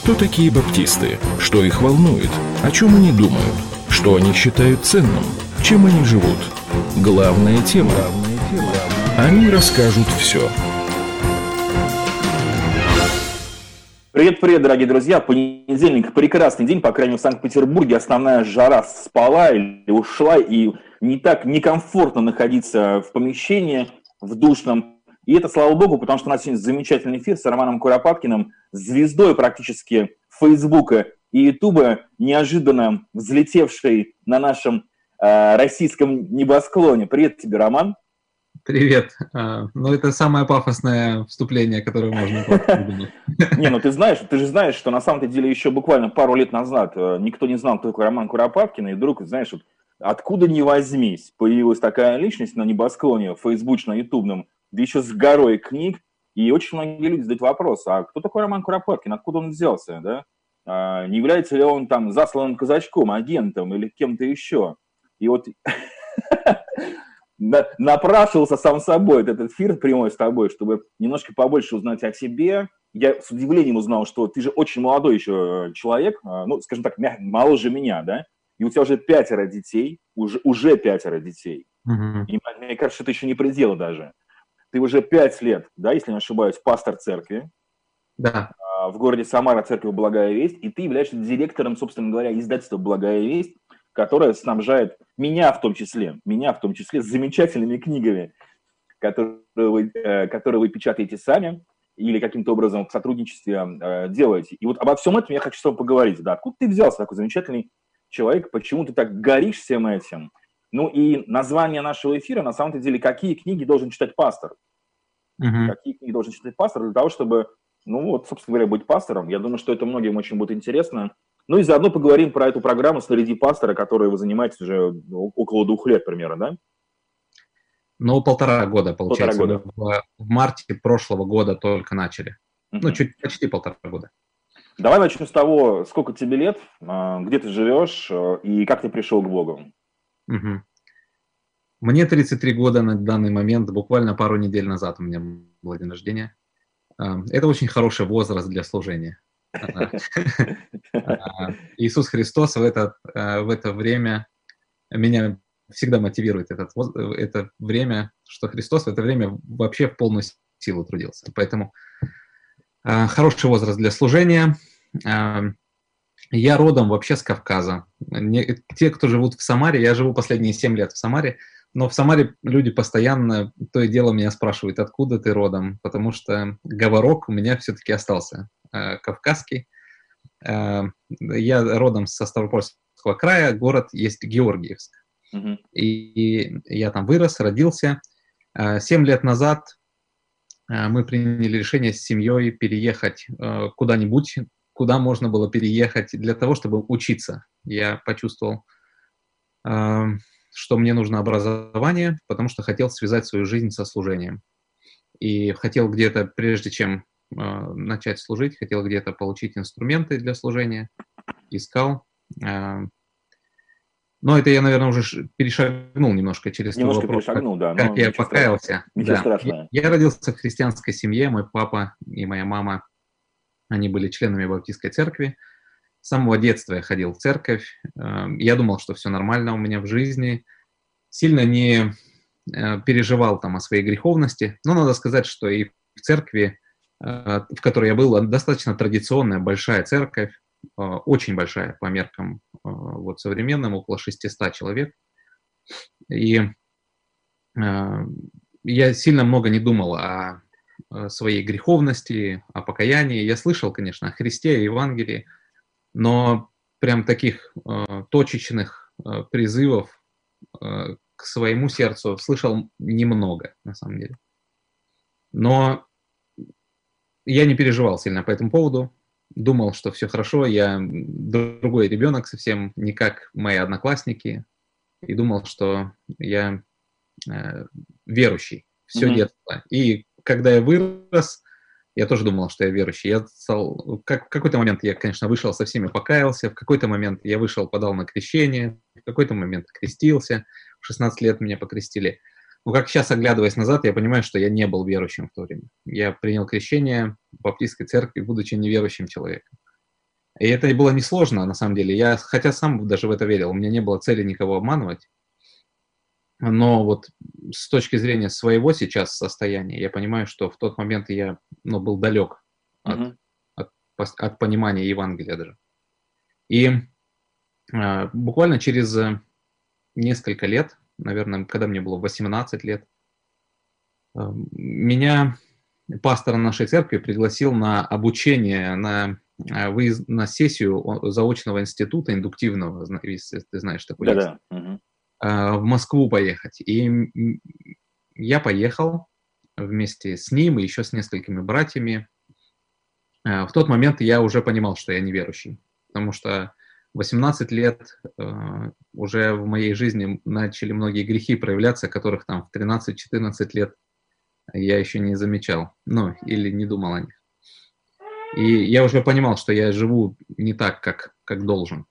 Кто такие баптисты? Что их волнует? О чем они думают? Что они считают ценным? Чем они живут? Главная тема. Они расскажут все. Привет-привет, дорогие друзья. Понедельник – прекрасный день, по крайней мере, в Санкт-Петербурге. Основная жара спала или ушла, и не так некомфортно находиться в помещении, в душном. И это, слава богу, потому что у нас сегодня замечательный эфир с Романом Куропаткиным, звездой практически Фейсбука и Ютуба, неожиданно взлетевшей на нашем российском небосклоне. Привет тебе, Роман. Привет. Ну, это самое пафосное вступление, которое можно придумать. Не, ну ты же знаешь, что на самом деле еще буквально пару лет назад никто не знал, кто такой Роман Куропаткин, и вдруг, знаешь, вот откуда ни возьмись, появилась такая личность на небосклоне фейсбучно-ютубном, да еще с горой книг, и очень многие люди задают вопрос, а кто такой Роман Куропаткин, откуда он взялся, да? Не является ли он там засланным казачком, агентом или кем-то еще? И вот напрашивался сам собой этот эфир прямой с тобой, чтобы немножко побольше узнать о тебе. Я с удивлением узнал, что ты же очень молодой еще человек, ну, скажем так, моложе меня, да? И у тебя уже 5 детей, уже 5 детей. И мне кажется, что это еще не предел даже. Ты уже 5 лет, да, если не ошибаюсь, пастор церкви. Да. В городе Самара церковь «Благая весть», и ты являешься директором, собственно говоря, издательства «Благая весть», которая снабжает меня в том числе замечательными книгами, которые вы печатаете сами или каким-то образом в сотрудничестве делаете. И вот обо всем этом я хочу с тобой поговорить. Да, откуда ты взялся, такой замечательный человек, почему ты так горишь всем этим? Ну и название нашего эфира, на самом деле, какие книги должен читать пастор? Какие книги должен читать пастор для того, чтобы, ну вот, собственно говоря, быть пастором? Я думаю, что это многим очень будет интересно. Ну и заодно поговорим про эту программу «Снаряди пастора», которой вы занимаетесь уже около 2 лет примерно, да? Ну, 1,5 года, получается. 1,5 года. Мы в марте прошлого года только начали. Ну, почти 1,5 года. Давай начнем с того, сколько тебе лет, где ты живешь и как ты пришел к Богу. Мне 33 года на данный момент, буквально пару недель назад у меня был день рождения. Это очень хороший возраст для служения. Иисус Христос в это время меня всегда мотивирует, это время, что Христос в это время вообще в полную силу трудился. Поэтому хороший возраст для служения. Я родом вообще с Кавказа. Те, кто живут в Самаре, я живу последние 7 лет в Самаре, но в Самаре люди постоянно то и дело меня спрашивают, откуда ты родом, потому что говорок у меня все-таки остался кавказский. Я родом со Ставропольского края, город есть Георгиевск. И я там вырос, родился. 7 лет назад мы приняли решение с семьей переехать куда-нибудь, куда можно было переехать для того, чтобы учиться. Я почувствовал, что мне нужно образование, потому что хотел связать свою жизнь со служением. И хотел где-то, прежде чем начать служить, хотел где-то получить инструменты для служения, искал. Но это я, наверное, уже перешагнул немножко через твой вопрос, да, как я покаялся. Ничего страшного. Я родился в христианской семье, мой папа и моя мама, они были членами Баптистской церкви. С самого детства я ходил в церковь. Я думал, что все нормально у меня в жизни. Сильно не переживал там о своей греховности. Но надо сказать, что и в церкви, в которой я был, достаточно традиционная, большая церковь, очень большая по меркам вот, современным, около 600 человек. И я сильно много не думал о своей греховности, о покаянии. Я слышал, конечно, о Христе, о Евангелии, но прям таких точечных призывов к своему сердцу слышал немного, на самом деле. Но я не переживал сильно по этому поводу. Думал, что все хорошо, я другой ребенок совсем, не как мои одноклассники. И думал, что я верующий все детство. И когда я вырос, я тоже думал, что я верующий. Я стал, в какой-то момент я, конечно, вышел со всеми, покаялся. В какой-то момент я вышел, подал на крещение. В какой-то момент крестился. В 16 лет меня покрестили. Но как сейчас, оглядываясь назад, я понимаю, что я не был верующим в то время. Я принял крещение в Баптистской церкви, будучи неверующим человеком. И это было несложно, на самом деле. Я, хотя сам даже в это верил, у меня не было цели никого обманывать. Но вот с точки зрения своего сейчас состояния, я понимаю, что в тот момент я был далек от, от понимания Евангелия даже. И буквально через несколько лет, наверное, когда мне было 18 лет, меня пастор нашей церкви пригласил на обучение, на выезд, на сессию заочного института индуктивного, если ты знаешь такой. Да. В Москву поехать. И я поехал вместе с ним и еще с несколькими братьями. В тот момент я уже понимал, что я неверующий, потому что 18 лет уже в моей жизни начали многие грехи проявляться, которых там в 13-14 лет я еще не замечал, или не думал о них. И я уже понимал, что я живу не так, как должен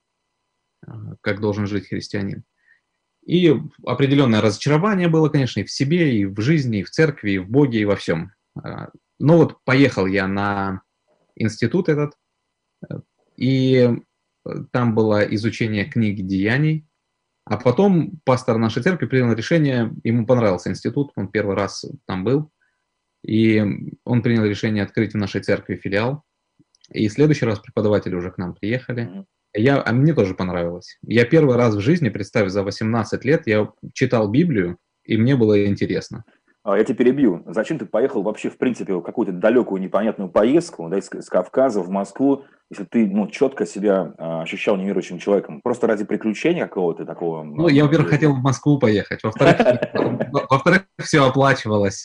жить христианин. И определенное разочарование было, конечно, и в себе, и в жизни, и в церкви, и в Боге, и во всем. Но вот поехал я на институт этот, и там было изучение книги Деяний, а потом пастор нашей церкви принял решение, ему понравился институт, он первый раз там был, и он принял решение открыть в нашей церкви филиал, и в следующий раз преподаватели уже к нам приехали. А мне тоже понравилось. Я первый раз в жизни, представь, за 18 лет я читал Библию, и мне было интересно. Я тебя перебью. Зачем ты поехал вообще, в принципе, в какую-то далекую непонятную поездку, да, из Кавказа в Москву, если ты четко себя ощущал неверующим человеком? Просто ради приключения какого-то такого? Я, во-первых, хотел в Москву поехать. Во-вторых, все оплачивалось.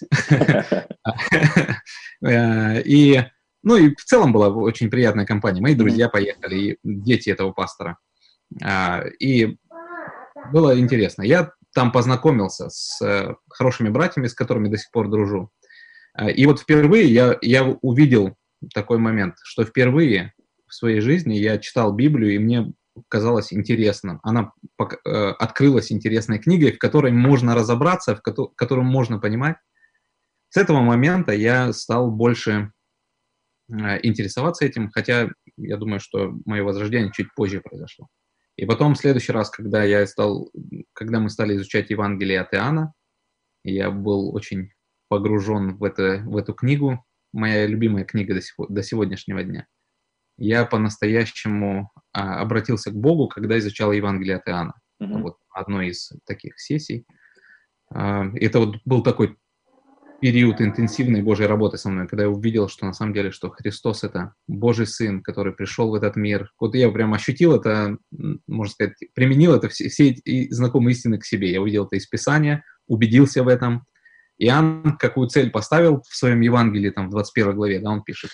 И в целом была очень приятная компания. Мои друзья поехали, и дети этого пастора. И было интересно. Я там познакомился с хорошими братьями, с которыми до сих пор дружу. И вот впервые я увидел такой момент, что впервые в своей жизни я читал Библию, и мне казалось интересно. Она открылась интересной книгой, в которой можно разобраться, в которую можно понимать. С этого момента я стал больше интересоваться этим, хотя я думаю, что мое возрождение чуть позже произошло. И потом в следующий раз, когда мы стали изучать Евангелие от Иоанна, я был очень погружен в эту книгу, моя любимая книга до сегодняшнего дня. Я по-настоящему обратился к Богу, когда изучал Евангелие от Иоанна. Вот одной из таких сессий. Это вот был такой период интенсивной Божьей работы со мной, когда я увидел, что на самом деле, что Христос — это Божий Сын, который пришел в этот мир. Вот я прям ощутил это, можно сказать, применил это, все эти знакомые истины к себе. Я увидел это из Писания, убедился в этом. Иоанн какую цель поставил в своем Евангелии, там, в 21 главе, да, он пишет,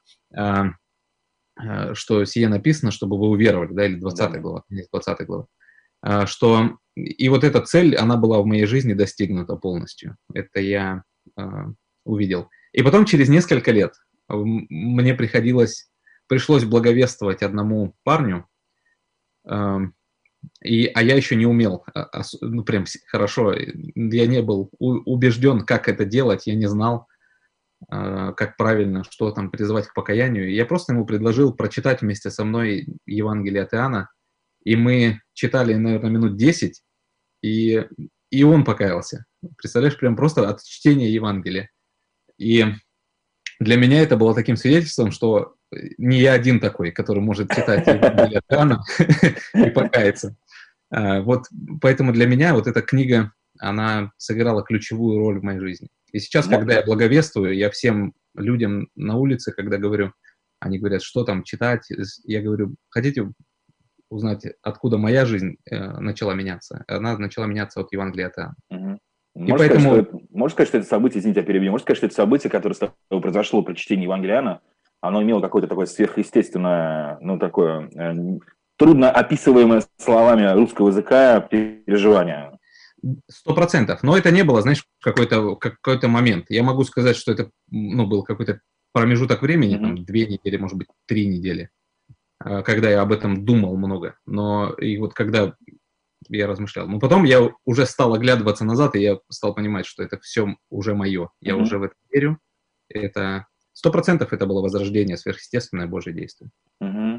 что сие написано, чтобы вы уверовали, да, или 20 глава, 20 глава. Что и вот эта цель, она была в моей жизни достигнута полностью. Это я увидел. И потом через несколько лет мне пришлось благовествовать одному парню, а я еще не умел, прям хорошо, я не был убежден, как это делать, я не знал, как правильно, что там призывать к покаянию. Я просто ему предложил прочитать вместе со мной Евангелие от Иоанна, и мы читали, наверное, минут 10, и он покаялся. Представляешь, прям просто от чтения Евангелия. И для меня это было таким свидетельством, что не я один такой, который может читать Евангелие от Иоанна и покаяться. Вот поэтому для меня вот эта книга, она сыграла ключевую роль в моей жизни. И сейчас, когда я благовествую, я всем людям на улице, когда говорю, они говорят, что там читать, я говорю, хотите узнать, откуда моя жизнь начала меняться? Она начала меняться от Евангелия от Иоанна. Можешь сказать, что это событие, извините, я перебью, можешь сказать, что это событие, которое с тобой произошло при чтении Евангелия Иоанна, оно имело какое-то такое сверхъестественное, такое трудно описываемое словами русского языка переживание? 100%. Но это не было, знаешь, какой-то момент. Я могу сказать, что это был какой-то промежуток времени, там 2 недели, может быть, 3 недели, когда я об этом думал много. Но и вот когда я размышлял. Но потом я уже стал оглядываться назад, и я стал понимать, что это все уже мое. Я уже в это верю. Это 100% это было возрождение, сверхъестественное Божье действие.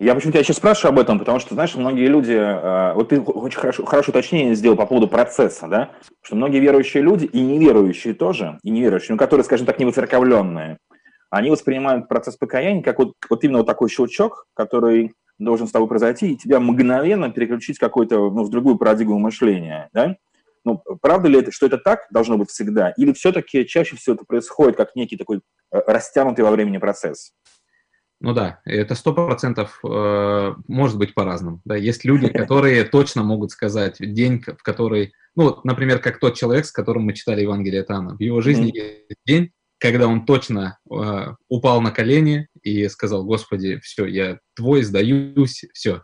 Я почему тебя сейчас спрашиваю об этом, потому что, знаешь, многие люди, вот ты очень хорошее уточнение сделал по поводу процесса, да, что многие верующие люди, и неверующие тоже, и неверующие, ну, которые, скажем так, невоцерковленные, они воспринимают процесс покаяния как вот именно вот такой щелчок, который должен с тобой произойти, и тебя мгновенно переключить в какую-то, ну, в другую парадигму мышления, да? Ну, правда ли это, что это так должно быть всегда, или все-таки чаще всего это происходит как некий такой растянутый во времени процесс? Ну да, это 100% может быть по-разному. Да, есть люди, которые точно могут сказать день, в который, ну, например, как тот человек, с которым мы читали Евангелие от Иоанна. В его жизни есть день, когда он точно упал на колени и сказал: Господи, все, я твой, сдаюсь, все.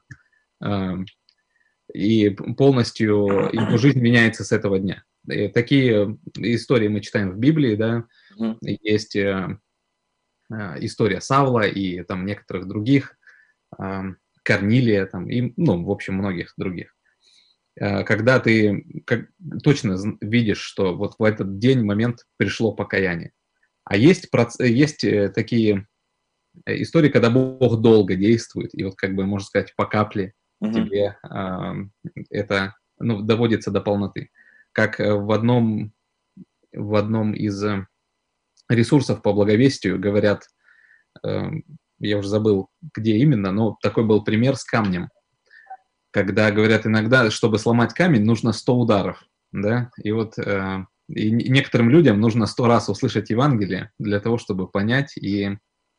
И полностью его жизнь меняется с этого дня. И такие истории мы читаем в Библии, да, есть история Савла и там некоторых других, Корнилия, там, и, ну, в общем, многих других. Когда ты точно видишь, что вот в этот день, момент пришло покаяние. А есть такие истории, когда Бог долго действует, и вот, как бы, можно сказать, по капле тебе это, ну, доводится до полноты. Как в одном из ресурсов по благовестию говорят, я уже забыл, где именно, но такой был пример с камнем. Когда говорят, иногда, чтобы сломать камень, нужно 100 ударов, да, и вот и некоторым людям нужно 100 раз услышать Евангелие для того, чтобы понять и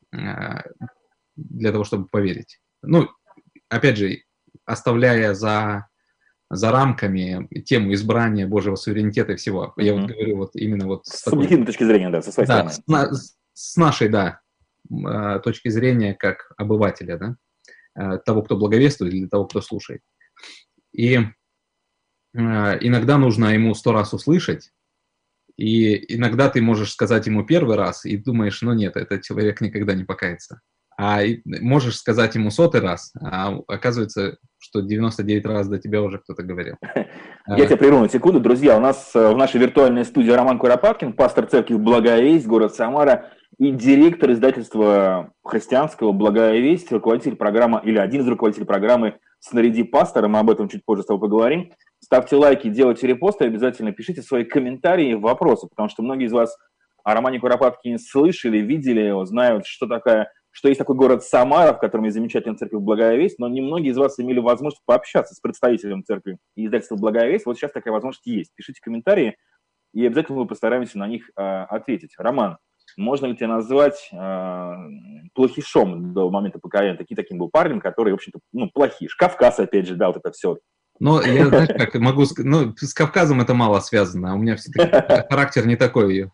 для того, чтобы поверить. Ну, опять же, оставляя за рамками тему избрания Божьего суверенитета и всего. Я вот говорю вот именно вот с субъективной точки зрения, да, со своей стороны. С нашей, да, точки зрения как обывателя, да, того, кто благовествует, или того, кто слушает. И иногда нужно ему 100 раз услышать, и иногда ты можешь сказать ему первый раз, и думаешь, ну нет, этот человек никогда не покается. А можешь сказать ему 100-й раз, а оказывается, что 99 раз до тебя уже кто-то говорил. Я тебя прерву на секунду. Друзья, у нас в нашей виртуальной студии Роман Куропаткин, пастор церкви «Благая весть», город Самара, и директор издательства христианского «Благая весть», руководитель программы, или один из руководителей программы «Снаряди пастора». Мы об этом чуть позже с тобой поговорим. Ставьте лайки, делайте репосты, обязательно пишите свои комментарии и вопросы, потому что многие из вас о Романе Куропаткине слышали, видели его, знают, что есть такой город Самара, в котором есть замечательная церковь «Благая весть», но немногие из вас имели возможность пообщаться с представителем церкви и издательства «Благая весть». Вот сейчас такая возможность есть. Пишите комментарии, и обязательно мы постараемся на них ответить. Роман, можно ли тебя назвать плохишом до момента покаяния? Таким был парнем, который, в общем-то, ну, плохиш. Кавказ, опять же, да, вот это все. Ну, я, знаешь, как могу сказать, ну, с Кавказом это мало связано, а у меня все-таки характер не такой,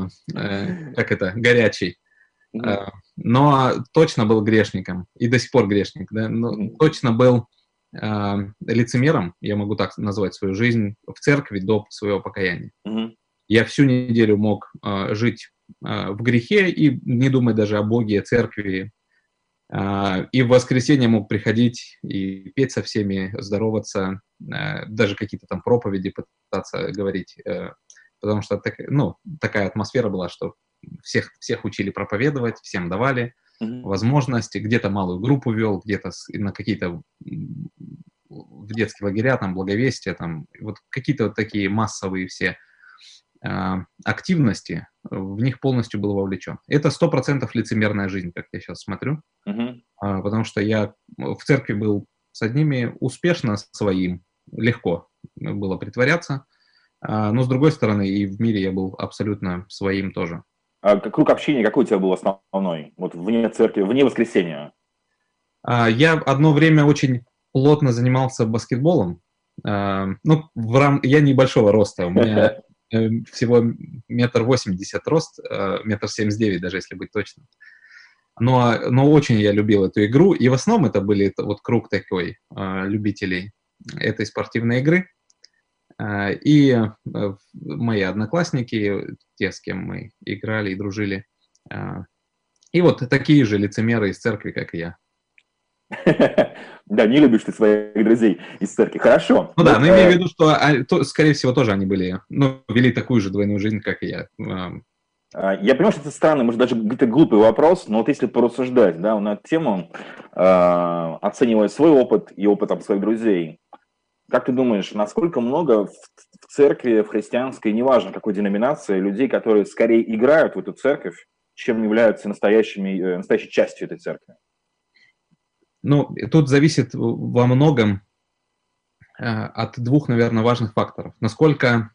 горячий. Но точно был грешником, и до сих пор грешник, да, но точно был лицемером, я могу так назвать свою жизнь, в церкви до своего покаяния. Я всю неделю мог жить в грехе и не думать даже о Боге, о церкви. И в воскресенье мог приходить и петь со всеми, здороваться, даже какие-то там проповеди пытаться говорить, потому что такая атмосфера была, что всех учили проповедовать, всем давали возможности, где-то малую группу вел, где-то на какие-то в детские лагеря, там, благовестия, там, вот какие-то вот такие массовые все активности, в них полностью был вовлечен. Это 100% лицемерная жизнь, как я сейчас смотрю, потому что я в церкви был с одними успешно, своим, легко было притворяться, но с другой стороны и в мире я был абсолютно своим тоже. А круг общения какой у тебя был основной, вот вне церкви, вне воскресенья? Я одно время очень плотно занимался баскетболом, я небольшого роста, у меня всего 1,80 м рост, 1,79 м даже, если быть точным. Но очень я любил эту игру, и в основном это были вот круг такой любителей этой спортивной игры. И мои одноклассники, те, с кем мы играли и дружили, и вот такие же лицемеры из церкви, как и я. Да, не любишь ты своих друзей из церкви. Хорошо. Ну да, но имею в виду, что, скорее всего, тоже они были, вели такую же двойную жизнь, как и я. Я понимаю, что это странный, может, даже где-то глупый вопрос, но вот если порассуждать, да, на тему оценивая свой опыт и опыт там, своих друзей, как ты думаешь, насколько много в церкви, в христианской, неважно какой деноминации, людей, которые скорее играют в эту церковь, чем являются настоящей частью этой церкви? Ну, тут зависит во многом от двух, наверное, важных факторов. Насколько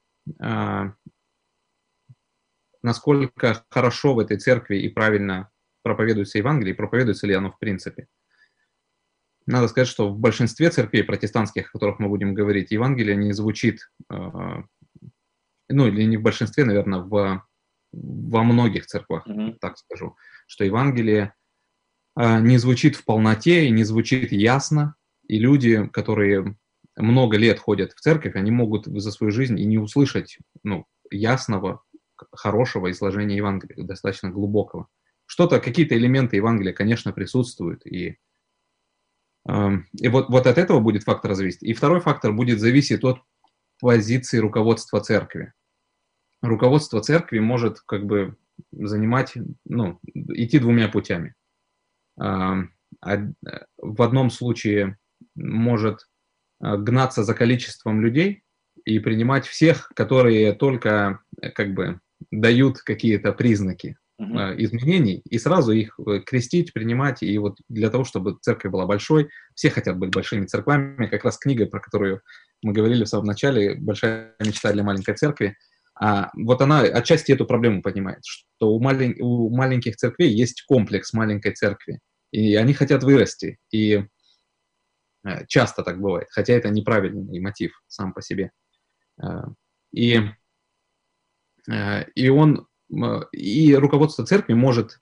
хорошо в этой церкви и правильно проповедуется Евангелие, и проповедуется ли оно в принципе. Надо сказать, что в большинстве церквей протестантских, о которых мы будем говорить, Евангелие не звучит, ну или не в большинстве, наверное, во многих церквах, так скажу, что Евангелие не звучит в полноте и не звучит ясно, и люди, которые много лет ходят в церковь, они могут за свою жизнь и не услышать ясного, хорошего изложения Евангелия, достаточно глубокого. Какие-то элементы Евангелия, конечно, присутствуют, и вот от этого будет фактор зависеть. И второй фактор будет зависеть от позиции руководства церкви. Руководство церкви может идти двумя путями. В одном случае может гнаться за количеством людей и принимать всех, которые только дают какие-то признаки изменений, и сразу их крестить, принимать, и вот для того, чтобы церковь была большой, все хотят быть большими церквями, как раз книга, про которую мы говорили в самом начале, «Большая мечта для маленькой церкви», вот она отчасти эту проблему понимает, что у маленьких церквей есть комплекс маленькой церкви, и они хотят вырасти, и часто так бывает, хотя это неправильный мотив сам по себе. И руководство церкви может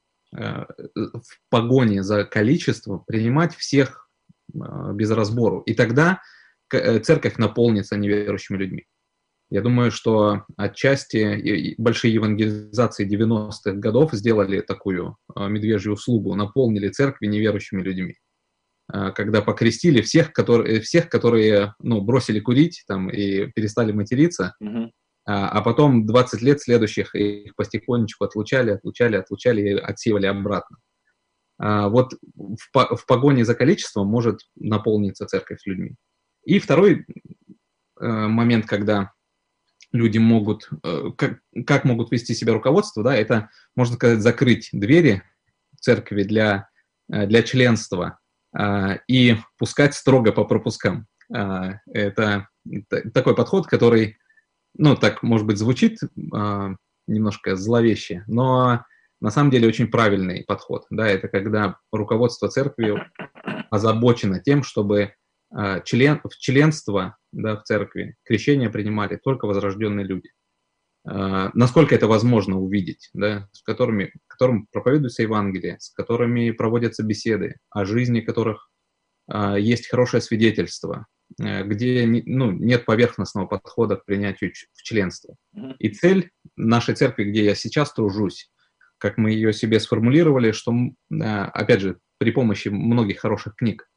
в погоне за количеством принимать всех без разбору. И тогда церковь наполнится неверующими людьми. Я думаю, что отчасти большие евангелизации 90-х годов сделали такую медвежью услугу, наполнили церкви неверующими людьми. Когда покрестили всех, которые бросили курить и перестали материться, а потом 20 лет следующих их потихонечку отлучали и отсеивали обратно. Вот в погоне за количеством может наполниться церковь людьми. И второй момент, когда люди могут, как могут вести себя руководство, да, это, можно сказать, закрыть двери церкви для членства и пускать строго по пропускам. Это такой подход, который, так, может быть, звучит немножко зловеще, но на самом деле очень правильный подход. Да, это когда руководство церкви озабочено тем, чтобы в членство, да, в церкви крещение принимали только возрожденные люди. Насколько это возможно увидеть, да, которым проповедуется Евангелие, с которыми проводятся беседы, о жизни которых есть хорошее свидетельство, где нет поверхностного подхода к принятию в членство. И цель нашей церкви, где я сейчас тружусь, как мы ее себе сформулировали, что, опять же, при помощи многих хороших книг,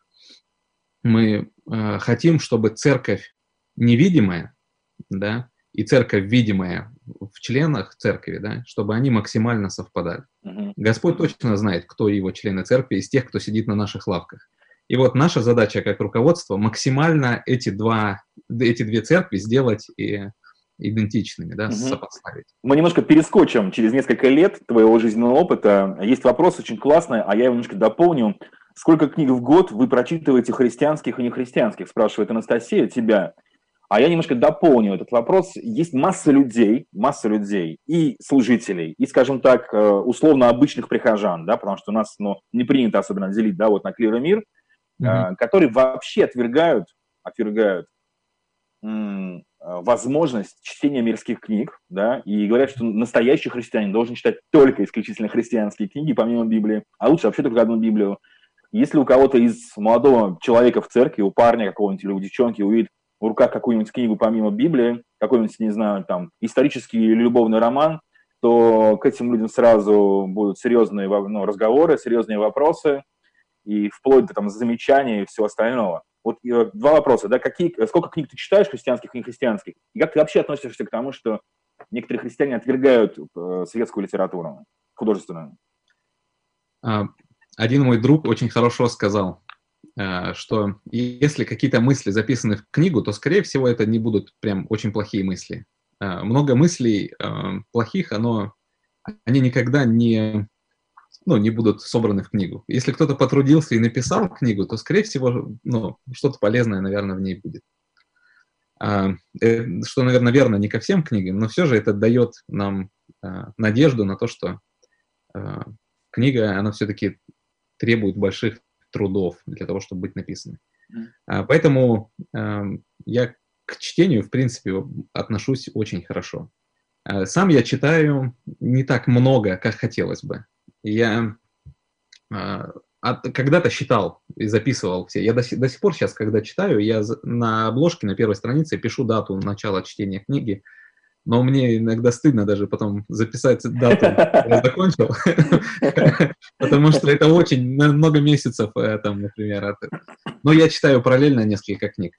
мы хотим, чтобы церковь невидимая, да, и церковь видимая в членах церкви, да, чтобы они максимально совпадали. Господь точно знает, кто его члены церкви из тех, кто сидит на наших лавках. И вот наша задача как руководство максимально эти две церкви сделать идентичными, да, сопоставить. Мы немножко перескочим через несколько лет твоего жизненного опыта. Есть вопрос очень классный, а я его немножко дополню. Сколько книг в год вы прочитываете христианских и нехристианских, спрашивает Анастасия тебя. А я немножко дополню этот вопрос. Есть масса людей и служителей, и, скажем так, условно обычных прихожан, да, потому что у нас не принято особенно делить, да, вот на клир и мир, которые вообще отвергают возможность чтения мирских книг, да, и говорят, что настоящий христианин должен читать только исключительно христианские книги, помимо Библии, а лучше вообще только одну Библию. Если у кого-то из молодого человека в церкви, у парня какого-нибудь или у девчонки увидит в руках какую-нибудь книгу помимо Библии, какой-нибудь, не знаю, там, исторический или любовный роман, то к этим людям сразу будут серьезные разговоры, серьезные вопросы, и вплоть до там замечаний и всего остального. Вот два вопроса, да, сколько книг ты читаешь, христианских и нехристианских, и как ты вообще относишься к тому, что некоторые христиане отвергают светскую литературу, художественную? один мой друг очень хорошо сказал, что если какие-то мысли записаны в книгу, то, скорее всего, это не будут прям очень плохие мысли. Много мыслей плохих, они никогда не будут собраны в книгу. Если кто-то потрудился и написал книгу, то, скорее всего, что-то полезное, наверное, в ней будет. Что, наверное, верно не ко всем книгам, но все же это дает нам надежду на то, что книга, она все-таки требует больших трудов для того, чтобы быть написанной. Поэтому я к чтению, в принципе, отношусь очень хорошо. Сам я читаю не так много, как хотелось бы. Я когда-то считал и записывал все. Я до сих пор сейчас, когда читаю, я на обложке, на первой странице пишу дату начала чтения книги, но мне иногда стыдно даже потом записать дату, я закончил, потому что это очень много месяцев, там, например. Но я читаю параллельно несколько книг.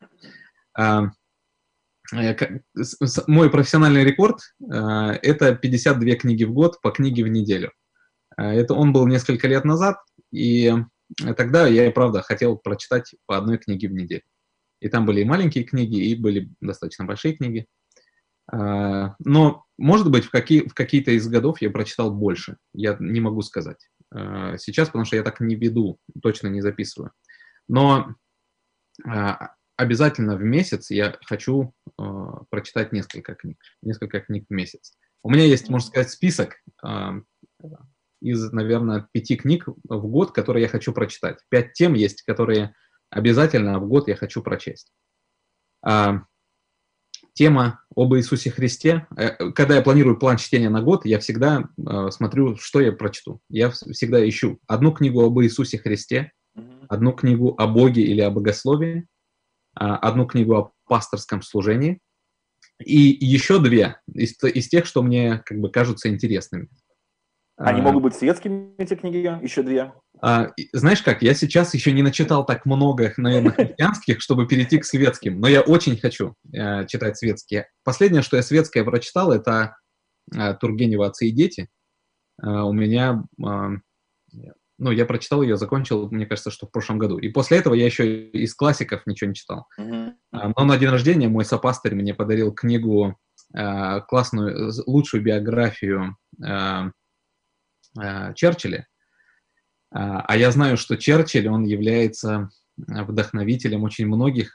Мой профессиональный рекорд – это 52 книги в год по книге в неделю. Он был несколько лет назад, и тогда я, и правда, хотел прочитать по одной книге в неделю. И там были и маленькие книги, и были достаточно большие книги. Но, может быть, в какие-то из годов я прочитал больше. Я не могу сказать сейчас, потому что я так не веду, точно не записываю. Но обязательно в месяц я хочу прочитать несколько книг в месяц. У меня есть, можно сказать, список из, наверное, 5 книг в год, которые я хочу прочитать. 5 тем есть, которые обязательно в год я хочу прочесть. Тема об Иисусе Христе. Когда я планирую план чтения на год, я всегда смотрю, что я прочту. Я всегда ищу одну книгу об Иисусе Христе, одну книгу о Боге или о богословии, одну книгу о пасторском служении и еще 2 из тех, что мне как бы кажутся интересными. Они могут быть светскими, эти книги, еще 2? Знаешь как, я сейчас еще не начитал так много, наверное, христианских, чтобы перейти к светским, но я очень хочу читать светские. Последнее, что я светское прочитал, это Тургенева «Отцы и дети». У меня, я прочитал ее, закончил, мне кажется, что в прошлом году. И после этого я еще из классиков ничего не читал. Но на день рождения мой сопастырь мне подарил книгу, классную, лучшую биографию Черчилля. А я знаю, что Черчилль, он является вдохновителем очень многих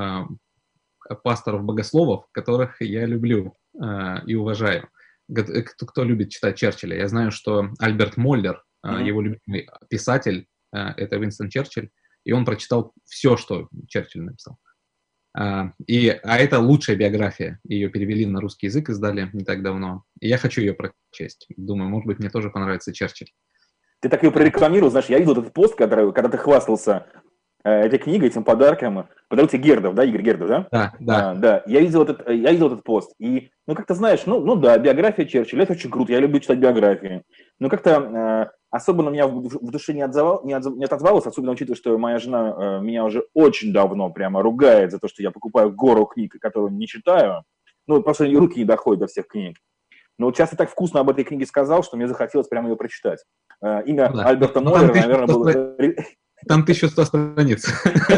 пасторов-богословов, которых я люблю и уважаю. Кто любит читать Черчилля? Я знаю, что Альберт Моллер, его любимый писатель, это Уинстон Черчилль, и он прочитал все, что Черчилль написал. А это лучшая биография. Ее перевели на русский язык, издали не так давно. И я хочу ее прочесть. Думаю, может быть, мне тоже понравится Черчилль. Ты так ее прорекламировал, знаешь, я видел этот пост, когда ты хвастался этой книгой, этим подарком. Подарил тебе Гердов, да, Игорь Гердов, да? Да. Я видел этот пост. И, как-то знаешь, да, биография Черчилля, это очень круто, я люблю читать биографии. Но как-то особо на меня в душе не отозвалось, особенно учитывая, что моя жена меня уже очень давно прямо ругает за то, что я покупаю гору книг, которые не читаю. Просто руки не доходят до всех книг. Но вот сейчас ты так вкусно об этой книге сказал, что мне захотелось прямо ее прочитать. Имя Альберта Моллера, наверное, было... Там 1100 страниц.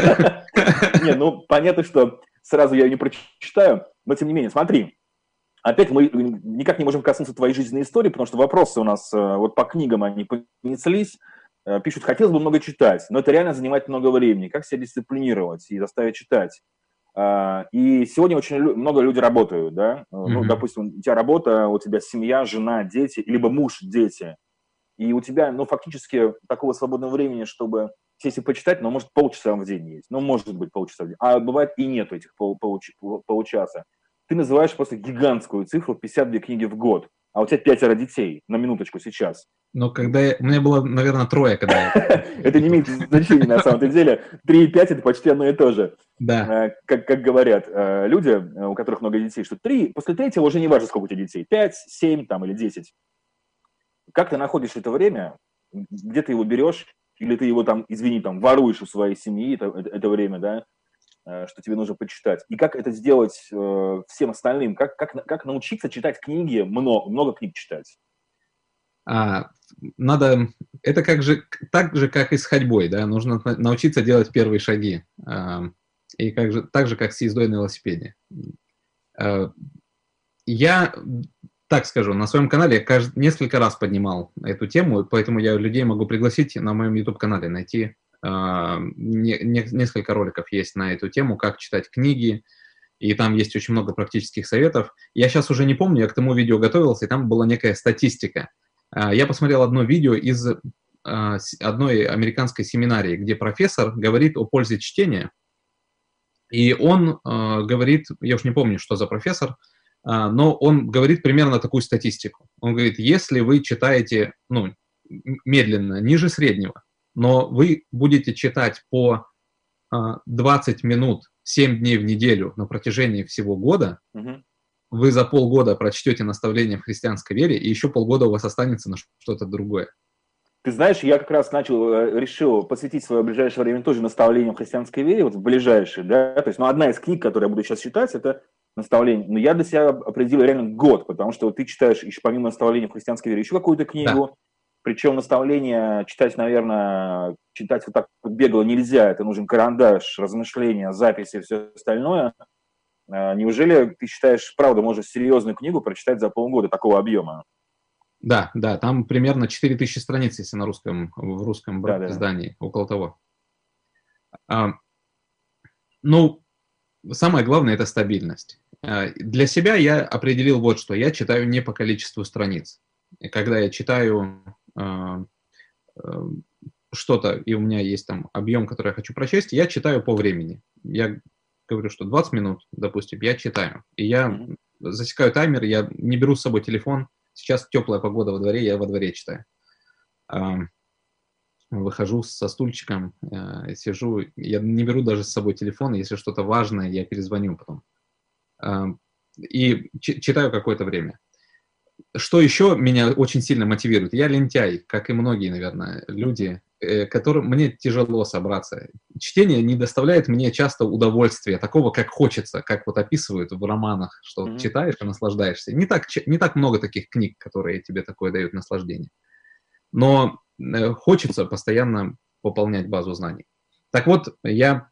Не, понятно, что сразу я ее не прочитаю, но тем не менее, смотри. Опять мы никак не можем коснуться твоей жизненной истории, потому что вопросы у нас вот по книгам они понеслись. Пишут, хотелось бы много читать, но это реально занимает много времени. Как себя дисциплинировать и заставить читать? И сегодня очень много людей работают, да? Допустим, у тебя работа, у тебя семья, жена, дети, либо муж, дети. И у тебя, фактически такого свободного времени, чтобы сесть и почитать, может, полчаса в день есть. Может быть, полчаса в день. А бывает и нету этих получаса. Ты называешь просто гигантскую цифру 52 книги в год. А у тебя 5 детей, на минуточку сейчас. Но у меня было, наверное, 3, когда... Это не имеет значения на самом деле. 3 и 5 – это почти одно и то же. Да. Как говорят люди, у которых много детей, что после 3-го уже не важно, сколько у тебя детей. 5, 7 или 10. Как ты находишь это время? Где ты его берешь? Или ты его воруешь у своей семьи это время, да? Что тебе нужно почитать. И как это сделать всем остальным? Как научиться читать книги, много книг читать? Надо, это так же, как и с ходьбой, да, нужно научиться делать первые шаги. И так же, как с ездой на велосипеде. Я так скажу, на своем канале я несколько раз поднимал эту тему, поэтому я людей могу пригласить на моем YouTube-канале, найти несколько роликов есть на эту тему, как читать книги, и там есть очень много практических советов. Я сейчас уже не помню, я к тому видео готовился, и там была некая статистика. Я посмотрел одно видео из одной американской семинарии, где профессор говорит о пользе чтения, и он говорит, я уж не помню, что за профессор, но он говорит примерно такую статистику. Он говорит, если вы читаете, медленно, ниже среднего, но вы будете читать по 20 минут 7 дней в неделю на протяжении всего года, вы за полгода прочтете наставления в христианской вере, и еще полгода у вас останется на что-то другое. Ты знаешь, я как раз решил посвятить свое ближайшее время тоже наставлениям в христианской вере, вот в ближайшее, да, то есть, одна из книг, которую я буду сейчас читать, это наставление. Но я для себя определил реально год, потому что ты читаешь еще помимо наставления в христианской вере еще какую-то книгу, да. Причем наставление читать, наверное, читать вот так вот бегло нельзя, это нужен карандаш, размышления, записи и все остальное. Неужели ты считаешь, правда, можешь серьезную книгу прочитать за полгода такого объема? Да, там примерно 4000 страниц, если в русском издании, около того. Самое главное – это стабильность. Для себя я определил вот что. Я читаю не по количеству страниц. И когда я читаю что-то, и у меня есть там объем, который я хочу прочесть, я читаю по времени. Я говорю, что 20 минут, допустим, я читаю. И я засекаю таймер, я не беру с собой телефон. Сейчас теплая погода во дворе, я во дворе читаю. Выхожу со стульчиком, сижу, я не беру даже с собой телефон, если что-то важное, я перезвоню потом. И читаю какое-то время. Что еще меня очень сильно мотивирует? Я лентяй, как и многие, наверное, люди, которым мне тяжело собраться. Чтение не доставляет мне часто удовольствия, такого, как хочется, как вот описывают в романах, что читаешь и наслаждаешься. Не так много таких книг, которые тебе такое дают наслаждение. Но хочется постоянно пополнять базу знаний. Так вот, я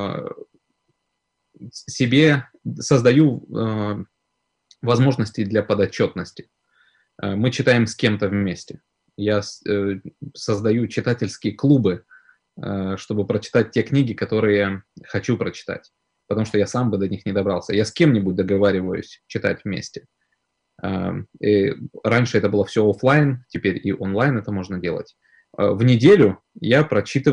себе создаю возможности для подотчетности. Мы читаем с кем-то вместе. Я создаю читательские клубы, чтобы прочитать те книги, которые хочу прочитать, потому что я сам бы до них не добрался. Я с кем-нибудь договариваюсь читать вместе. И раньше это было все офлайн, теперь и онлайн это можно делать. В неделю я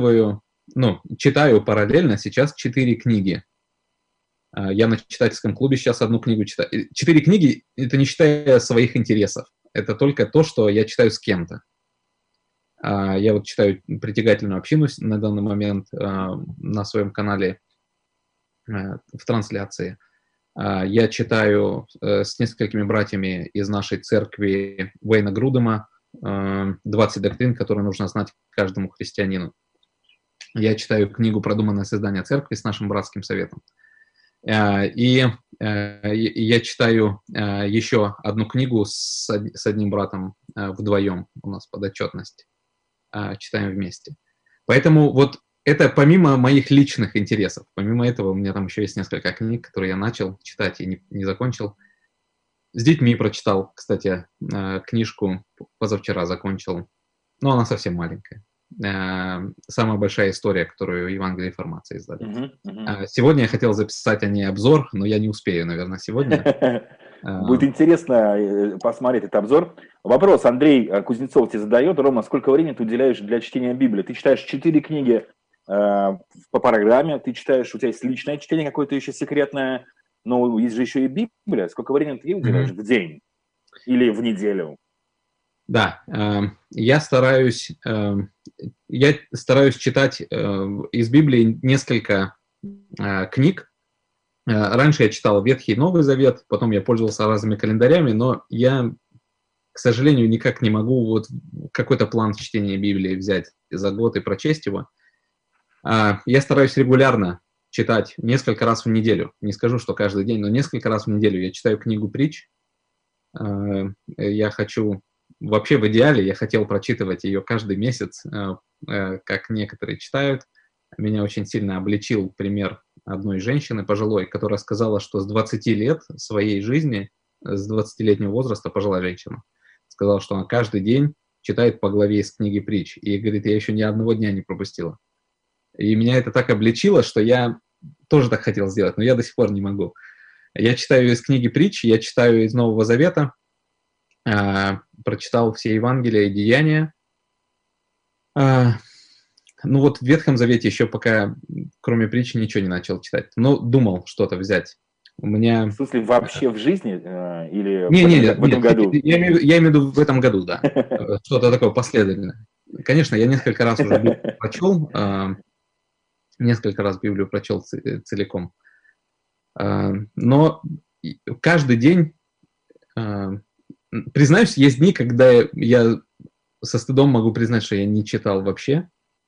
читаю параллельно сейчас 4 книги. Я на читательском клубе сейчас одну книгу читаю. 4 книги, это не считая своих интересов. Это только то, что я читаю с кем-то. Я вот читаю «Притягательную общину» на данный момент на своем канале в трансляции. Я читаю с несколькими братьями из нашей церкви Уэйна Грудема 20 доктрин, которые нужно знать каждому христианину. Я читаю книгу «Продуманное создание церкви» с нашим братским советом. И я читаю еще одну книгу с одним братом вдвоем, у нас подотчетность, читаем вместе. Поэтому вот это помимо моих личных интересов, помимо этого у меня там еще есть несколько книг, которые я начал читать и не закончил. С детьми прочитал, кстати, книжку, позавчера закончил, но она совсем маленькая. Самая большая история, которую Евангелие информации издали. Сегодня я хотел записать о ней обзор, но я не успею, наверное, сегодня. Будет интересно посмотреть этот обзор. Вопрос Андрей Кузнецов тебе задает. Рома, сколько времени ты уделяешь для чтения Библии? Ты читаешь 4 книги по программе, ты читаешь, у тебя есть личное чтение какое-то еще секретное, но есть же еще и Библия. Сколько времени ты уделяешь в день или в неделю? Да, я стараюсь читать из Библии несколько книг. Раньше я читал Ветхий и Новый Завет, потом я пользовался разными календарями, но я, к сожалению, никак не могу вот какой-то план чтения Библии взять за год и прочесть его. Я стараюсь регулярно читать несколько раз в неделю. Не скажу, что каждый день, но несколько раз в неделю я читаю книгу притч. Я хочу вообще в идеале я хотел прочитывать ее каждый месяц, как некоторые читают. Меня очень сильно обличил пример одной женщины пожилой, которая сказала, что с 20 лет своей жизни, с 20-летнего возраста, пожилая женщина, сказала, что она каждый день читает по главе из книги притч. И говорит, я еще ни одного дня не пропустила. И меня это так обличило, что я тоже так хотел сделать, но я до сих пор не могу. Я читаю из книги притч, я читаю из Нового Завета, прочитал все Евангелия и Деяния. Ну вот в Ветхом Завете еще пока, кроме притчи, ничего не начал читать. Но думал что-то взять. У меня... В смысле, вообще в жизни или в этом году? Я имею в виду в этом году, да. Что-то такое последовательное. Конечно, я несколько раз уже Библию прочел, несколько раз Библию прочел целиком. Но каждый день, признаюсь, есть дни, когда я со стыдом могу признать, что я не читал вообще.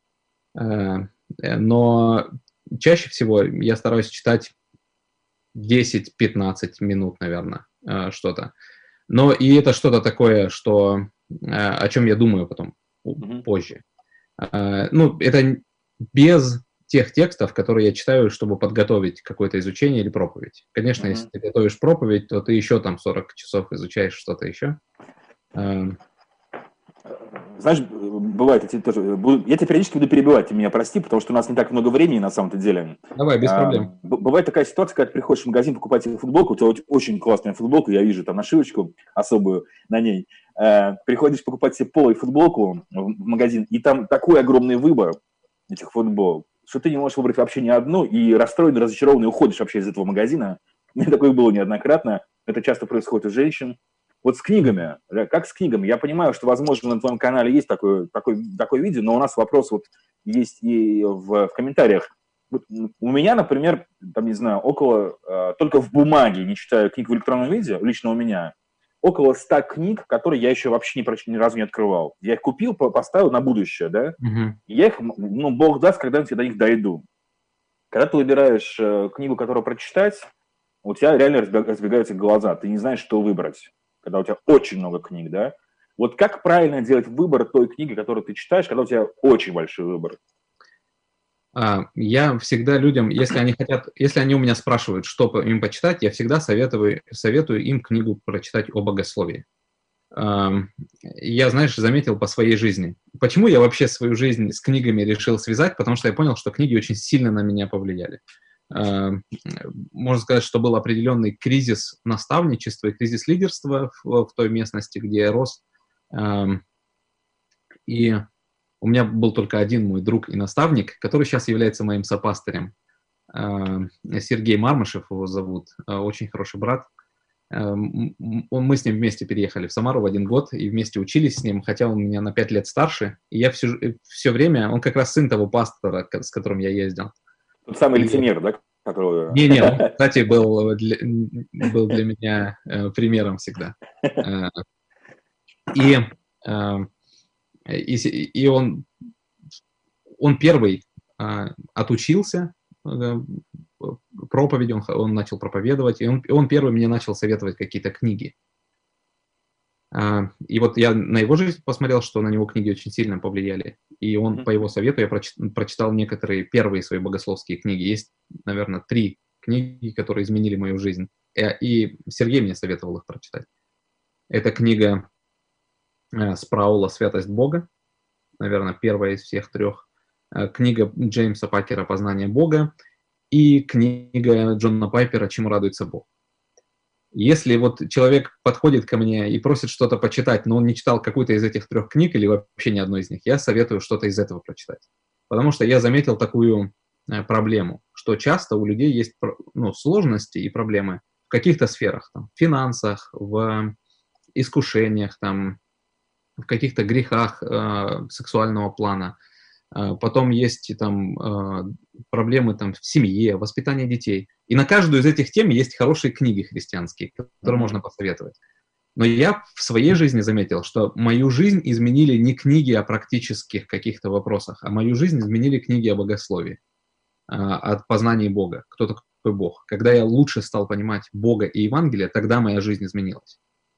Но чаще всего я стараюсь читать 10-15 минут, наверное, что-то. Но и это что-то такое, что, о чем я думаю потом, позже. Ну, это без тех текстов, которые я читаю, чтобы подготовить какое-то изучение или проповедь. Конечно, если ты готовишь проповедь, то ты еще там 40 часов изучаешь что-то еще. Знаешь, бывает, я тебя периодически буду перебивать, ты меня прости, потому что у нас не так много времени на самом-то деле. Давай, без проблем. Бывает такая ситуация, когда ты приходишь в магазин покупать футболку, у тебя очень классная футболка, я вижу там нашивочку особую на ней. Приходишь покупать себе поло и футболку в магазин, и там такой огромный выбор этих футболок, что ты не можешь выбрать вообще ни одну, и расстроенный, разочарованный уходишь вообще из этого магазина. У меня такое было неоднократно, это часто происходит у женщин. Вот с книгами, как с книгами, я понимаю, что, возможно, на твоем канале есть такое видео, но у нас вопрос вот есть и в комментариях. Вот у меня, например, там, не знаю, только в бумаге, не читаю книг в электронном виде, лично у меня, около 100 книг, которые я еще вообще ни разу не открывал. Я их купил, поставил на будущее, да, и я их, бог даст, когда-нибудь я до них дойду. Когда ты выбираешь книгу, которую прочитать, у тебя реально разбегаются глаза, ты не знаешь, что выбрать. Когда у тебя очень много книг, да? Вот как правильно делать выбор той книги, которую ты читаешь, когда у тебя очень большой выбор? Я всегда людям, если они у меня спрашивают, что им почитать, я всегда советую им книгу прочитать о богословии. Я, знаешь, заметил по своей жизни. Почему я вообще свою жизнь с книгами решил связать? Потому что я понял, что книги очень сильно на меня повлияли. Можно сказать, что был определенный кризис наставничества и кризис лидерства в той местности, где я рос. И у меня был только один мой друг и наставник, который сейчас является моим сопастырем. Сергей Мармышев его зовут, очень хороший брат. Мы с ним вместе переехали в Самару в 1 год и вместе учились с ним, хотя он меня на 5 лет старше. И я все время, он как раз сын того пастора, с которым я ездил. Тот самый лицемер, да? Не, он, кстати, был для меня примером всегда. И он первый отучился проповеди, он начал проповедовать, и он первый мне начал советовать какие-то книги. И вот я на его жизнь посмотрел, что на него книги очень сильно повлияли. И он, по его совету, я прочитал некоторые первые свои богословские книги. Есть, наверное, 3 книги, которые изменили мою жизнь. И Сергей мне советовал их прочитать. Это книга Спраула «Святость Бога», наверное, первая из всех 3. Книга Джеймса Пакера «Познание Бога» и книга Джона Пайпера «Чему радуется Бог». Если вот человек подходит ко мне и просит что-то почитать, но он не читал какую-то из этих 3 книг или вообще ни одной из них, я советую что-то из этого прочитать. Потому что я заметил такую проблему, что часто у людей есть сложности и проблемы в каких-то сферах, там, в финансах, в искушениях, там, в каких-то грехах сексуального плана. Потом есть там проблемы там, в семье, воспитании детей. И на каждую из этих тем есть хорошие книги христианские, которые можно посоветовать. Но я в своей жизни заметил, что мою жизнь изменили не книги о практических каких-то вопросах, а мою жизнь изменили книги о богословии, о познании Бога, кто такой Бог. Когда я лучше стал понимать Бога и Евангелие, тогда моя жизнь изменилась.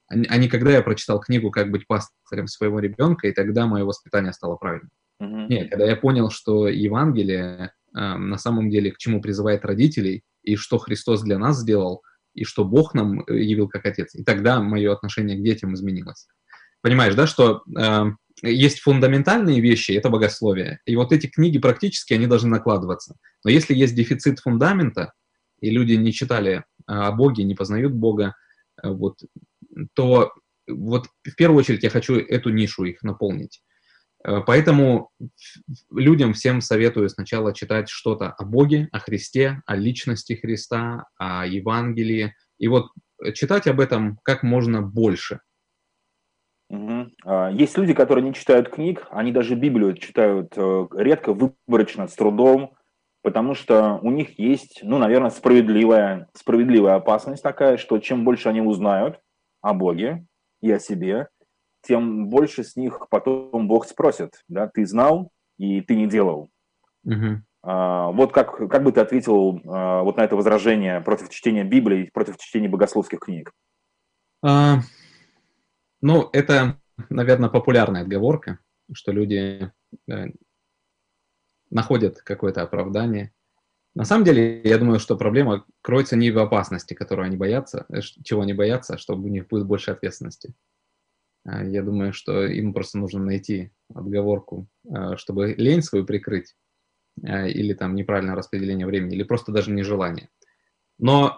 а не когда я прочитал книгу «Как быть пастырем своего ребенка», и тогда мое воспитание стало правильным. Нет, когда я понял, что Евангелие на самом деле к чему призывает родителей, и что Христос для нас сделал, и что Бог нам явил как Отец, и тогда мое отношение к детям изменилось. Понимаешь, да, что есть фундаментальные вещи, это богословие, и вот эти книги практически, они должны накладываться. Но если есть дефицит фундамента, и люди не читали о Боге, не познают Бога, вот, то вот в первую очередь я хочу эту нишу их наполнить. Поэтому людям всем советую сначала читать что-то о Боге, о Христе, о личности Христа, о Евангелии. И вот читать об этом как можно больше. Есть люди, которые не читают книг, они даже Библию читают редко, выборочно, с трудом, потому что у них есть, ну, наверное, справедливая опасность такая, что чем больше они узнают о Боге и о себе, тем больше с них потом Бог спросит, да, ты знал и ты не делал. Вот как бы ты ответил вот на это возражение против чтения Библии, против чтения богословских книг? Ну, это, наверное, популярная отговорка, что люди находят какое-то оправдание. На самом деле, я думаю, что проблема кроется не в опасности, которую они боятся, чего они боятся, что у них будет больше ответственности. Я думаю, что им просто нужно найти отговорку, чтобы лень свою прикрыть, или там неправильное распределение времени, или просто даже нежелание. Но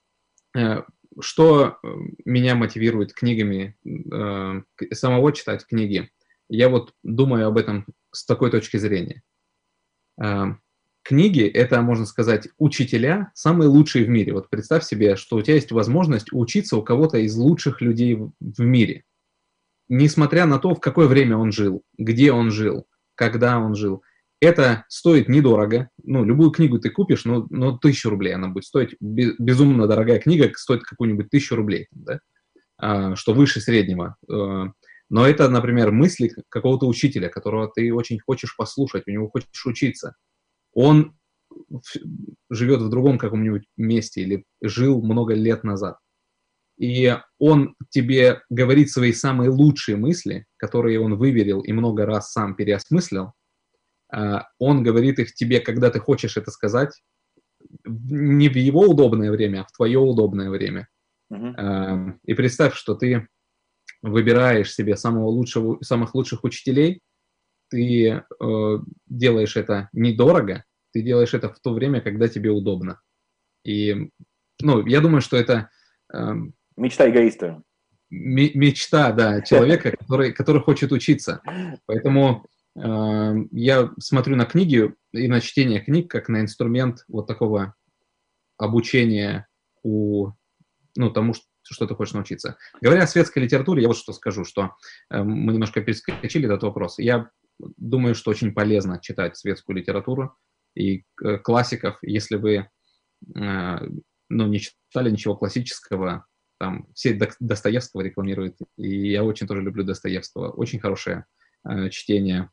что меня мотивирует книгами, самого читать книги? Я вот думаю об этом с такой точки зрения. Книги — это, можно сказать, учителя, самые лучшие в мире. Вот представь себе, что у тебя есть возможность учиться у кого-то из лучших людей в мире. Несмотря на то, в какое время он жил, где он жил, когда он жил. Это стоит недорого. Ну, любую книгу ты купишь, но 1000 рублей она будет стоить. Безумно дорогая книга стоит какую-нибудь 1000 рублей, да? Что выше среднего. Но это, например, мысли какого-то учителя, которого ты очень хочешь послушать, у него хочешь учиться. Он живет в другом каком-нибудь месте или жил много лет назад. И он тебе говорит свои самые лучшие мысли, которые он выверил и много раз сам переосмыслил. Он говорит их тебе, когда ты хочешь это сказать, не в его удобное время, а в твое удобное время. И представь, что ты выбираешь себе самых лучших учителей, ты делаешь это недорого, ты делаешь это в то время, когда тебе удобно. И, ну, я думаю, что это... Мечта эгоиста. Мечта, да, человека, который хочет учиться. Поэтому я смотрю на книги и на чтение книг как на инструмент вот такого обучения тому, что ты хочешь научиться. Говоря о светской литературе, я вот что скажу, что мы немножко перескочили этот вопрос. Я думаю, что очень полезно читать светскую литературу и классиков. Если вы не читали ничего классического, там все Достоевского рекламируют, и я очень тоже люблю Достоевского. Очень хорошее чтение.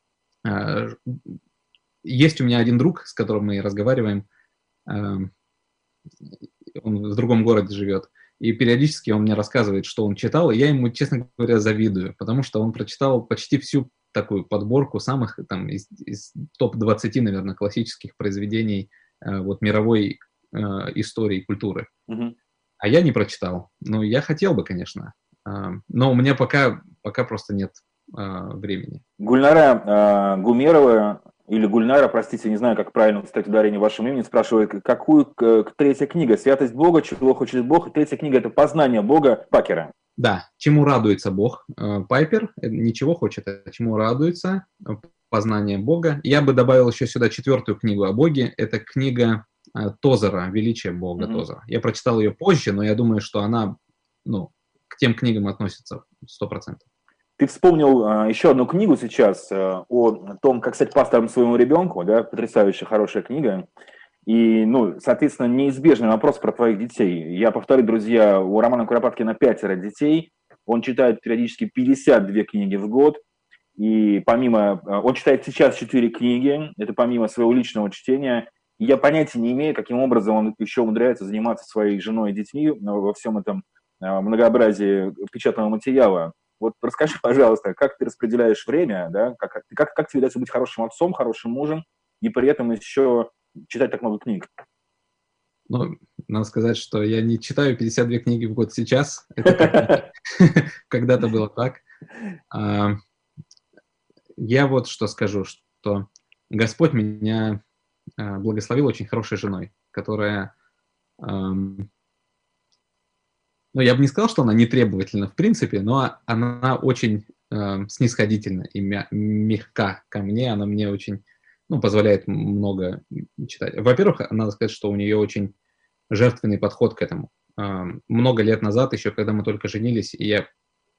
Есть у меня один друг, с которым мы разговариваем, он в другом городе живет, и периодически он мне рассказывает, что он читал, и я ему, честно говоря, завидую, потому что он прочитал почти всю такую подборку самых там из топ-20, наверное, классических произведений вот мировой истории и культуры. А я не прочитал. Ну, я хотел бы, конечно, но у меня пока просто нет времени. Гульнара Гумерова, или Гульнара, простите, не знаю, как правильно ставить ударение вашим именем, спрашивает, какую третья книга? «Святость Бога», «Чего хочет Бог». Третья книга – это «Познание Бога» Пайпера. Да, «Чему радуется Бог» Пайпер, ничего хочет, а «Чему радуется» «Познание Бога». Я бы добавил еще сюда 4-ю книгу о Боге, это книга Тозера, «Величие Бога» Тозера. Я прочитал ее позже, но я думаю, что она, к тем книгам относится 100%. Ты вспомнил еще одну книгу сейчас о том, как стать пастором своему ребенку, да, потрясающая, хорошая книга. И, соответственно, неизбежный вопрос про твоих детей. Я повторю, друзья, у Романа Куропаткина 5 детей, он читает периодически 52 книги в год, и он читает сейчас 4 книги, это помимо своего личного чтения. Я понятия не имею, каким образом он еще умудряется заниматься своей женой и детьми во всем этом многообразии печатного материала. Вот расскажи, пожалуйста, как ты распределяешь время, да, как тебе удается быть хорошим отцом, хорошим мужем, и при этом еще читать так много книг? Ну, надо сказать, что я не читаю 52 книги в год сейчас. Это когда-то было так. Я вот что скажу, что Господь меня благословил очень хорошей женой, которая, ну, я бы не сказал, что она не требовательна в принципе, но она очень снисходительна и мягка ко мне, она мне очень, ну, позволяет много читать. Во-первых, надо сказать, что у нее очень жертвенный подход к этому. Много лет назад, еще когда мы только женились, и я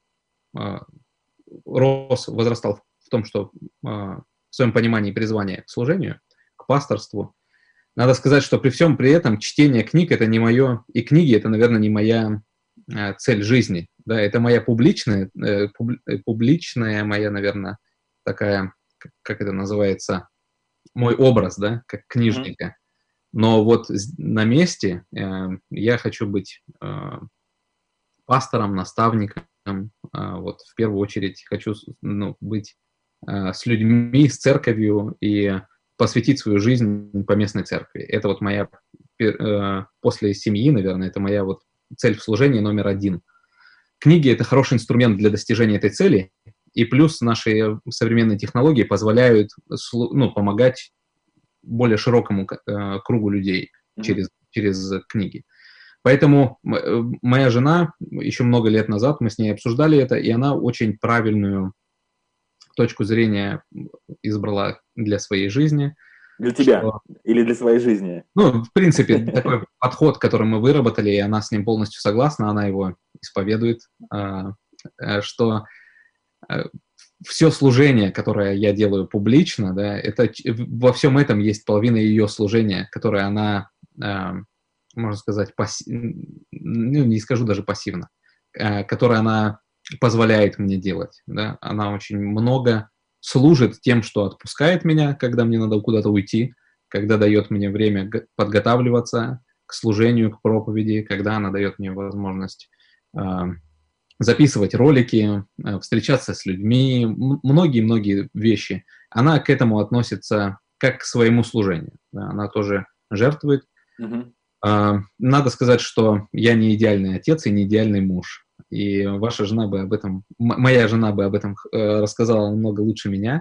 возрастал в том, что в своем понимании призвания к служению, к пасторству. Надо сказать, что при всем при этом чтение книг — это не мое, и книги — это, наверное, не моя цель жизни. Да, это моя публичная моя, наверное, такая, как это называется, мой образ, да, как книжника. Но вот на месте я хочу быть пастором, наставником. Вот в первую очередь хочу, ну, быть с людьми, с церковью и посвятить свою жизнь по местной церкви. Это вот моя, после семьи, наверное, это моя вот цель в служении номер один. Книги — это хороший инструмент для достижения этой цели, и плюс наши современные технологии позволяют, ну, помогать более широкому кругу людей через книги. Поэтому моя жена, еще много лет назад мы с ней обсуждали это, и она очень правильную точку зрения избрала для своей жизни. Для тебя или для своей жизни? Ну, в принципе, такой подход, который мы выработали, и она с ним полностью согласна, она его исповедует, что все служение, которое я делаю публично, да, это во всем этом есть половина ее служения, которое она, можно сказать, ну, не скажу даже пассивно, которое она позволяет мне делать. Да. Она очень много служит тем, что отпускает меня, когда мне надо куда-то уйти, когда дает мне время подготавливаться к служению, к проповеди, когда она дает мне возможность записывать ролики, встречаться с людьми, многие-многие вещи. Она к этому относится как к своему служению. Да, она тоже жертвует. Надо сказать, что я не идеальный отец и не идеальный муж. И ваша жена бы об этом, моя жена бы об этом рассказала намного лучше меня.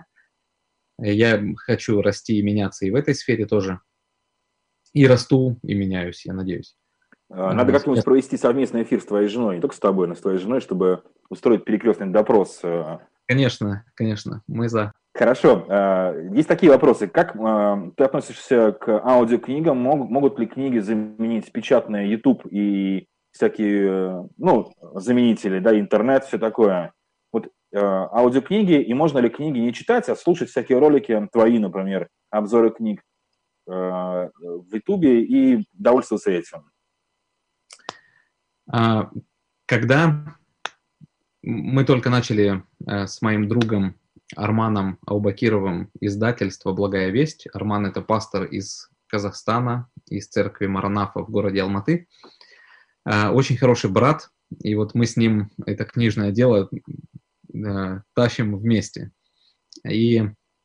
Я хочу расти и меняться и в этой сфере тоже. И расту, и меняюсь, я надеюсь. Надо как-нибудь провести совместный эфир с твоей женой, не только с тобой, но и с твоей женой, чтобы устроить перекрестный допрос. Конечно, мы за. Хорошо. Есть такие вопросы. Как ты относишься к аудиокнигам? Могут ли книги заменить печатный YouTube и всякие, ну, заменители, да, интернет, все такое? Вот аудиокниги, и можно ли книги не читать, а слушать всякие ролики твои, например, обзоры книг в YouTube и довольствоваться этим? Когда мы только начали с моим другом Арманом Аубакировым издательство «Благая весть», Арман — это пастор из Казахстана, из церкви Маранафа в городе Алматы, очень хороший брат, и вот мы с ним это книжное дело тащим вместе. И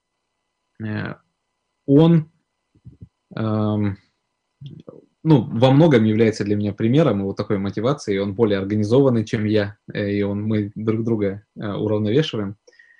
он ну, во многом является для меня примером и вот такой мотивацией. Он более организованный, чем я, и мы друг друга уравновешиваем.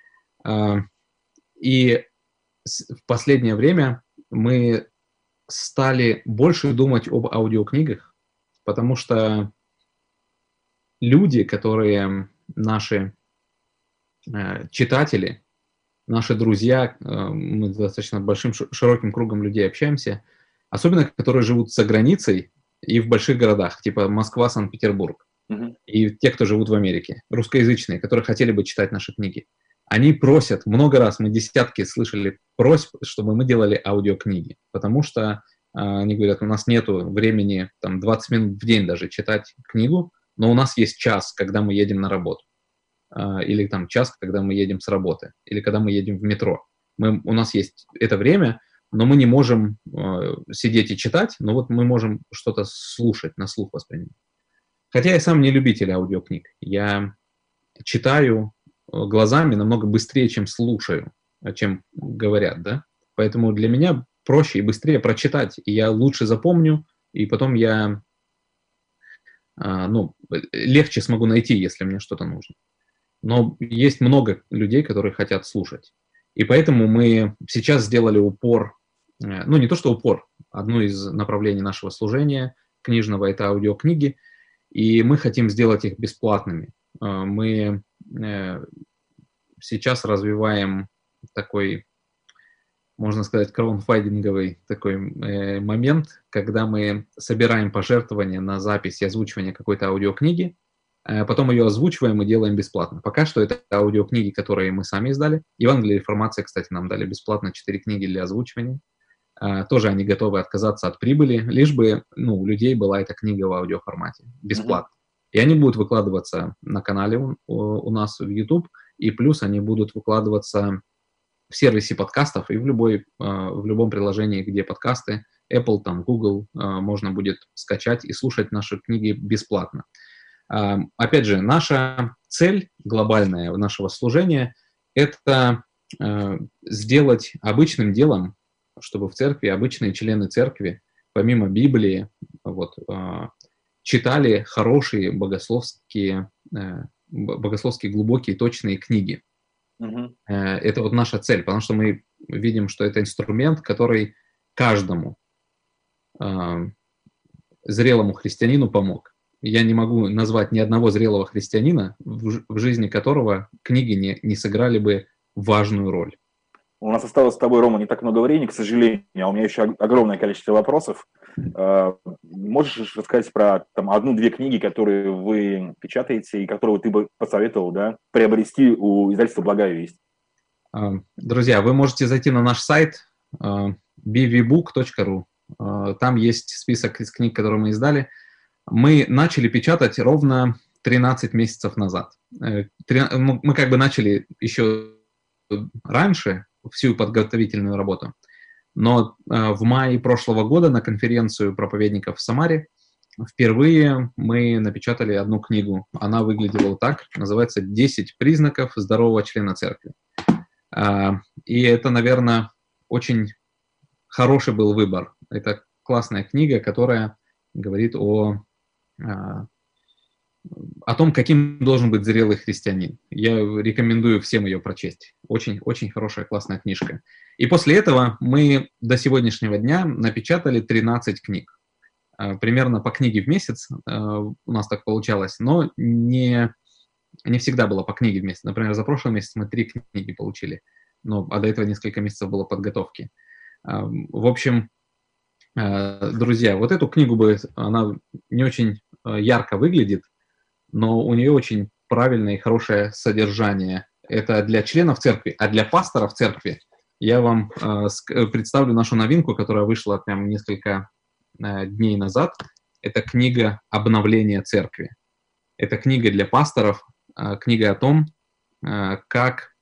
И в последнее время мы стали больше думать об аудиокнигах, потому что люди, которые наши читатели, наши друзья, мы достаточно большим, широким кругом людей общаемся, особенно которые живут за границей и в больших городах, типа Москва, Санкт-Петербург, и те, кто живут в Америке, русскоязычные, которые хотели бы читать наши книги. Они просят, много раз мы десятки слышали просьб, чтобы мы делали аудиокниги, потому что они говорят, у нас нет времени там, 20 минут в день даже читать книгу, но у нас есть час, когда мы едем на работу, или там час, когда мы едем с работы, или когда мы едем в метро. У нас есть это время, но мы не можем сидеть и читать, но вот мы можем что-то слушать, на слух воспринимать. Хотя я сам не любитель аудиокниг. Я читаю глазами намного быстрее, чем слушаю, чем говорят, да. Поэтому для меня проще и быстрее прочитать, и я лучше запомню, и потом я, легче смогу найти, если мне что-то нужно. Но есть много людей, которые хотят слушать. И поэтому мы сейчас сделали упор, не то что упор, одно из направлений нашего служения книжного – это аудиокниги, и мы хотим сделать их бесплатными. Мы сейчас развиваем такой, можно сказать, краудфандинговый такой момент, когда мы собираем пожертвования на запись и озвучивание какой-то аудиокниги, потом ее озвучиваем и делаем бесплатно. Пока что это аудиокниги, которые мы сами издали. Евангелие и реформация, кстати, нам дали бесплатно 4 книги для озвучивания. Тоже они готовы отказаться от прибыли, лишь бы у людей была эта книга в аудиоформате, бесплатно. И они будут выкладываться на канале у нас в YouTube, и плюс они будут выкладываться в сервисе подкастов и в любом приложении, где подкасты, Apple, Google, можно будет скачать и слушать наши книги бесплатно. Опять же, наша цель глобальная нашего служения – это сделать обычным делом, чтобы в церкви обычные члены церкви, помимо Библии, читали хорошие богословские глубокие, точные книги. Это наша цель, потому что мы видим, что это инструмент, который каждому зрелому христианину помог. Я не могу назвать ни одного зрелого христианина, в жизни которого книги не сыграли бы важную роль. У нас осталось с тобой, Рома, не так много времени, к сожалению, а у меня еще огромное количество вопросов. Можешь рассказать про одну-две книги, которые вы печатаете и которые ты бы посоветовал, приобрести у издательства «Благая весть»? Друзья, вы можете зайти на наш сайт bvbook.ru. Там есть список из книг, которые мы издали. Мы начали печатать ровно 13 месяцев назад. Мы начали еще раньше всю подготовительную работу, но в мае прошлого года на конференцию проповедников в Самаре впервые мы напечатали одну книгу. Она выглядела так, называется «10 признаков здорового члена церкви». И это, наверное, очень хороший был выбор. Это классная книга, которая говорит о том, каким должен быть зрелый христианин. Я рекомендую всем ее прочесть. Очень, очень хорошая, классная книжка. И после этого мы до сегодняшнего дня напечатали 13 книг. Примерно по книге в месяц у нас так получалось, но не всегда было по книге в месяц. Например, за прошлый месяц мы 3 книги получили, а до этого несколько месяцев было подготовки. В общем, друзья, вот эту книгу она не очень ярко выглядит, но у нее очень правильное и хорошее содержание. Это для членов церкви, а для пасторов церкви я вам представлю нашу новинку, которая вышла прям несколько дней назад. Это книга «Обновление церкви». Это книга для пасторов, книга о том, как,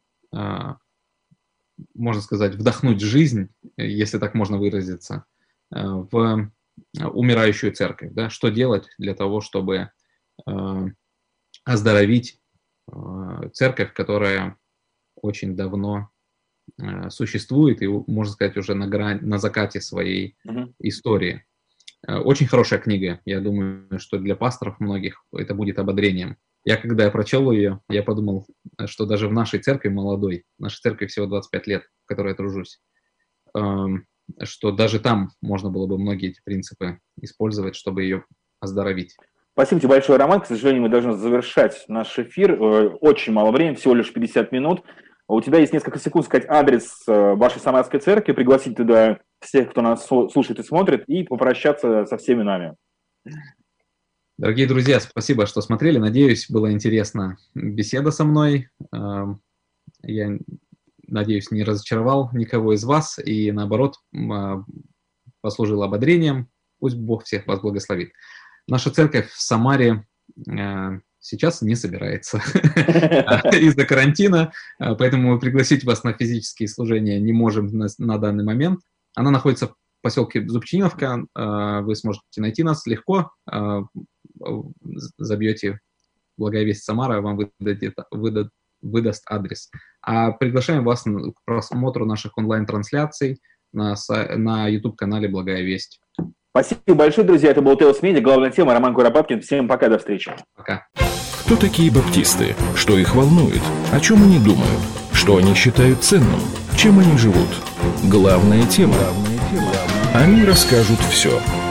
можно сказать, вдохнуть жизнь, если так можно выразиться, в умирающую церковь. Да? Что делать для того, чтобы оздоровить церковь, которая очень давно существует и, можно сказать, уже на закате своей истории. Очень хорошая книга. Я думаю, что для пасторов многих это будет ободрением. Когда я прочел ее, я подумал, что даже в нашей церкви молодой, нашей церкви всего 25 лет, в которой я тружусь, что даже там можно было бы многие эти принципы использовать, чтобы ее оздоровить. Спасибо тебе большое, Роман. К сожалению, мы должны завершать наш эфир. Очень мало времени, всего лишь 50 минут. У тебя есть несколько секунд сказать адрес вашей самарской церкви, пригласить туда всех, кто нас слушает и смотрит, и попрощаться со всеми нами. Дорогие друзья, спасибо, что смотрели. Надеюсь, была интересна беседа со мной. Я надеюсь, не разочаровал никого из вас и, наоборот, послужил ободрением. Пусть Бог всех вас благословит. Наша церковь в Самаре сейчас не собирается из-за карантина, поэтому пригласить вас на физические служения не можем на данный момент. Она находится в поселке Зубчиновка, вы сможете найти нас легко. забьете «Благая весть Самара», вам выдаст адрес. А приглашаем вас к просмотру наших онлайн-трансляций на YouTube-канале «Благая весть». Спасибо большое, друзья. Это был Теос Медиа. Главная тема. Роман Куропаткин. Всем пока, до встречи. Пока. Кто такие баптисты? Что их волнует? О чем они думают? Что они считают ценным? Чем они живут? Главная тема. Они расскажут все.